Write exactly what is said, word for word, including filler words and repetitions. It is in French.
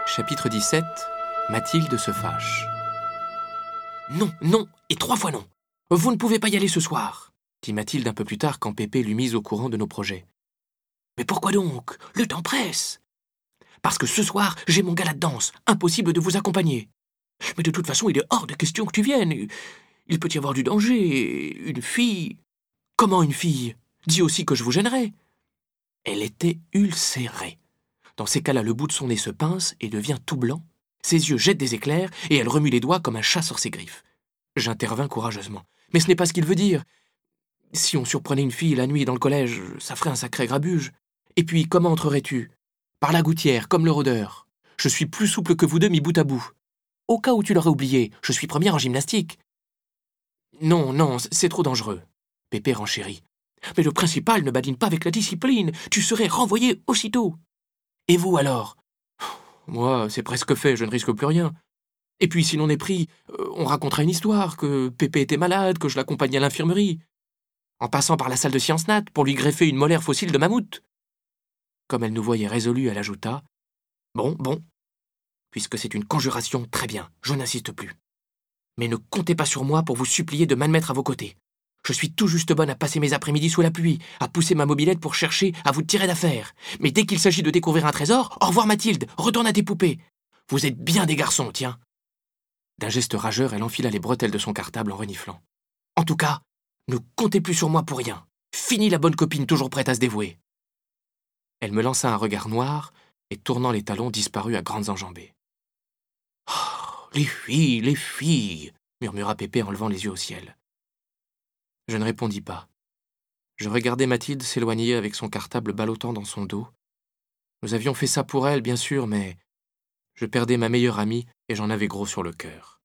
Chapitre dix-sept. Mathilde se fâche. Non, non, et trois fois non. Vous ne pouvez pas y aller ce soir, dit Mathilde un peu plus tard quand Pépé l'eut mise au courant de nos projets. Mais pourquoi donc? Le temps presse. Parce que ce soir, j'ai mon gala de danse. Impossible de vous accompagner. Mais de toute façon, il est hors de question que tu viennes. Il peut y avoir du danger. Une fille... Comment une fille? Dis aussi que je vous gênerai. Elle était ulcérée. Dans ces cas-là, le bout de son nez se pince et devient tout blanc. Ses yeux jettent des éclairs et elle remue les doigts comme un chat sur ses griffes. J'intervins courageusement. Mais ce n'est pas ce qu'il veut dire. Si on surprenait une fille la nuit dans le collège, ça ferait un sacré grabuge. Et puis, comment entrerais-tu? Par la gouttière, comme le rôdeur. Je suis plus souple que vous deux mis bout à bout. Au cas où tu l'aurais oublié, je suis première en gymnastique. Non, non, c'est trop dangereux. Pépé renchérit. Mais le principal ne badine pas avec la discipline. Tu serais renvoyé aussitôt. Et vous alors? Moi, c'est presque fait, je ne risque plus rien. Et puis, si l'on est pris, euh, on racontera une histoire, que Pépé était malade, que je l'accompagnais à l'infirmerie, en passant par la salle de sciences nat pour lui greffer une molaire fossile de mammouth. Comme elle nous voyait résolue, elle ajouta « Bon, bon, puisque c'est une conjuration, très bien, je n'insiste plus. Mais ne comptez pas sur moi pour vous supplier de m'admettre à vos côtés. Je suis tout juste bonne à passer mes après-midi sous la pluie, à pousser ma mobilette pour chercher à vous tirer d'affaire. Mais dès qu'il s'agit de découvrir un trésor, au revoir Mathilde, retourne à tes poupées. Vous êtes bien des garçons, tiens. » D'un geste rageur, elle enfila les bretelles de son cartable en reniflant. « En tout cas, ne comptez plus sur moi pour rien. Fini la bonne copine toujours prête à se dévouer. » Elle me lança un regard noir et, tournant les talons, disparut à grandes enjambées. « Oh, les filles, les filles !» murmura Pépé en levant les yeux au ciel. Je ne répondis pas. Je regardais Mathilde s'éloigner avec son cartable ballottant dans son dos. Nous avions fait ça pour elle, bien sûr, mais je perdais ma meilleure amie et j'en avais gros sur le cœur.